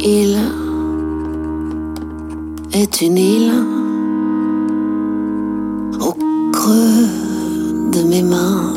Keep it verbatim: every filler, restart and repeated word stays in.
Il est une île au creux de mes mains.